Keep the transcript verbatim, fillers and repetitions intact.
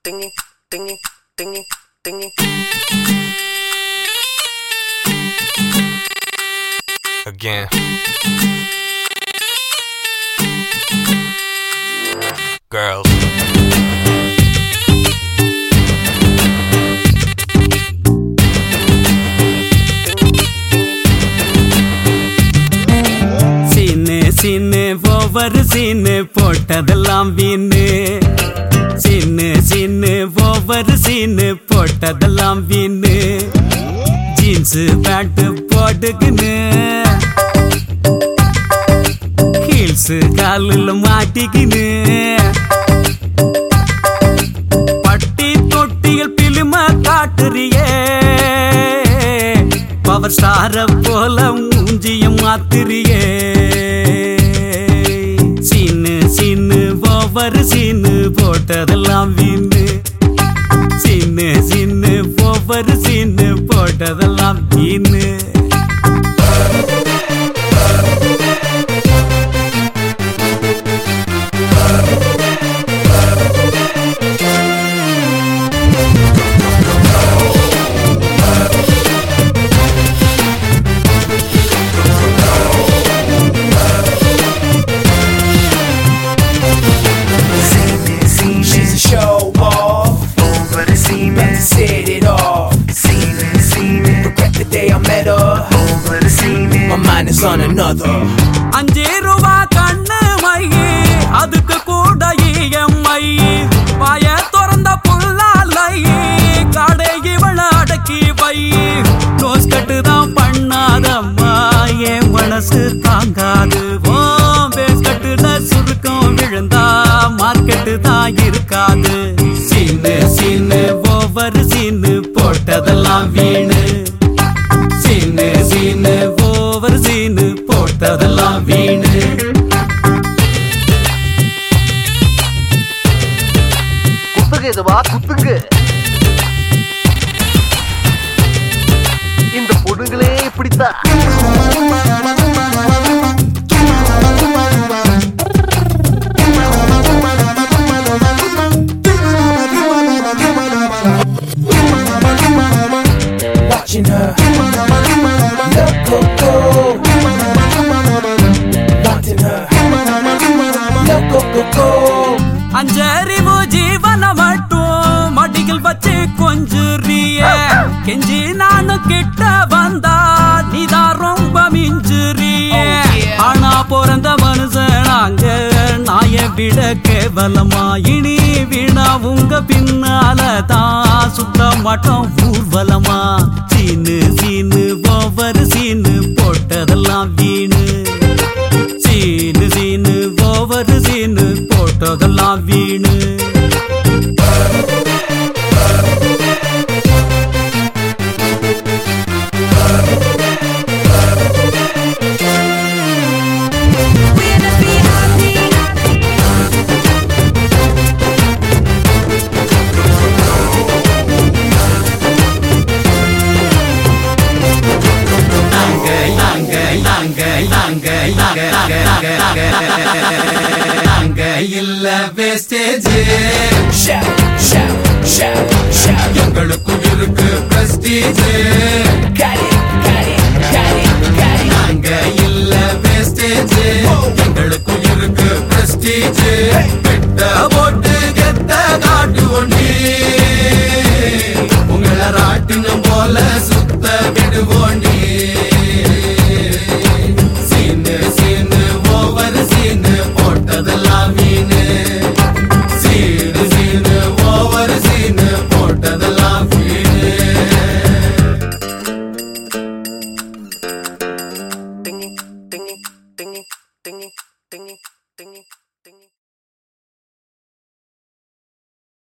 dingy, dingy, dingy, dingy. Again. Girls. Scene over scene போட்டதெல்லாம் வீணு scene scene over scene போட்டதெல்லாம் வீணு jeans pant போட்டுக்கின்னு ஹீல்ஸ் காலில் மாட்டிக்கின்னு பட்டி தொட்டிகள் பிலிம காட்டுறியே பவர் ஸ்டார போல மூஞ்சியம் மாத்திரியே சீனு சீனு ஓவர் சீனு போட்டதெல்லாம் வீணு சீனு சீனு ஓவர் சீனு போட்டதெல்லாம் வீணு Set it off. Seeming, seeming. Regret the day I met her. Over the seeming. My mind is on another. அஞ்சே ரூபா கண்ணு மையே அதுக்கு கூட இஎம்ஐ பாய திறந்த புல்லாலையே கடை இவள அடக்கி வை நோஸ் கட்டு தான் பண்ணாதம்மா என் மனசு தாங்காது ஓ பேஸ் கட்டுல சுருக்கம் விழுந்தா மார்க்கெட்டு தான் இருக்காது சீனு சீனு ஓவர் சீனு போட்டதெல்லாம் வீணு சீனு சீனு ஓவர் சீனு போட்டதெல்லாம் வீணு குத்துங்க இதுவா குத்துங்க இந்த பொண்ணுங்களே இப்படித்தான் Watching her, look, go, go. Wanting her, look, go, go, go. அஞ்சறிவு ஜீவன மட்டும் மடிகள் வச்சு கொஞ்சுறிய கெஞ்சி நானும் கிட்ட வந்தா நீதான் ரொம்ப மிஞ்சுறிய ஆனா பிறந்த மனுஷனாங்க நாய விட கேவலமா இனி வீணா உங்க பின்னால தான் சுத்த மாட்டோம் ஊர்வலமா சீனு சீனு ஓவர் சீனு போட்டதெல்லாம் வீணு சீனு சீனு ஓவர் சீனு போட்டதெல்லாம் வீணு இல்ல wastage Shout, shout, shout, shout. எங்களுக்கும் இருக்கு prestige Got it, got it, got it, got it. நாங்க இல்ல வேஸ்டேஜ் எங்களுக்கும் இருக்கு பிரஸ்டீஜ் பெட்ட போட்டு